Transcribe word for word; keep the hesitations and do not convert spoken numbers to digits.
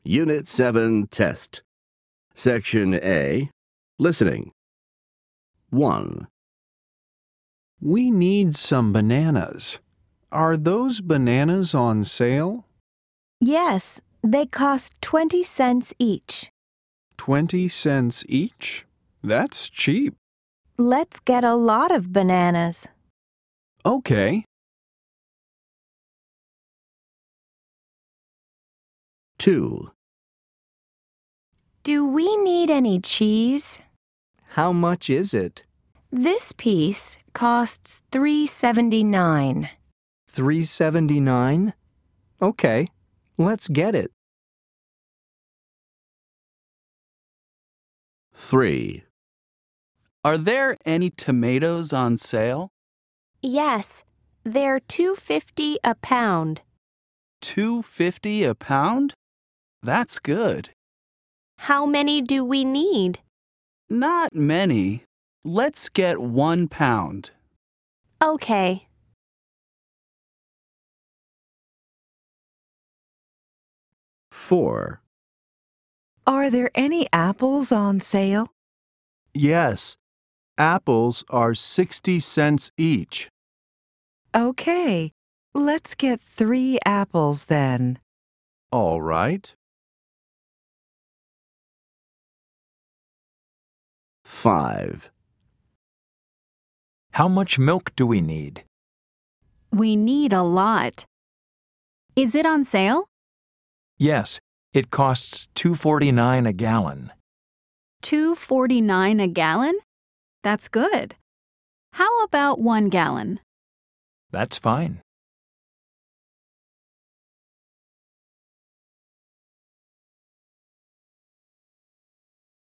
Unit seven Test. Section A. Listening. one. We need some bananas. Are those bananas on sale? Yes, they cost twenty cents each. Twenty cents each? That's cheap. Let's get a lot of bananas. Okay. two. Do we need any cheese? How much is it? This piece costs three seventy-nine. three seventy-nine? Okay, let's get it. three. Are there any tomatoes on sale? Yes, they're two fifty a pound. two fifty a pound? That's good. How many do we need? Not many. Let's get one pound. Okay. four. Are there any apples on sale? Yes. Apples are sixty cents each. Okay, let's get three apples then. All right. five. How much milk do we need? We need a lot. Is it on sale? Yes, it costs two forty-nine a gallon. two forty-nine a gallon? That's good. How about one gallon? That's fine.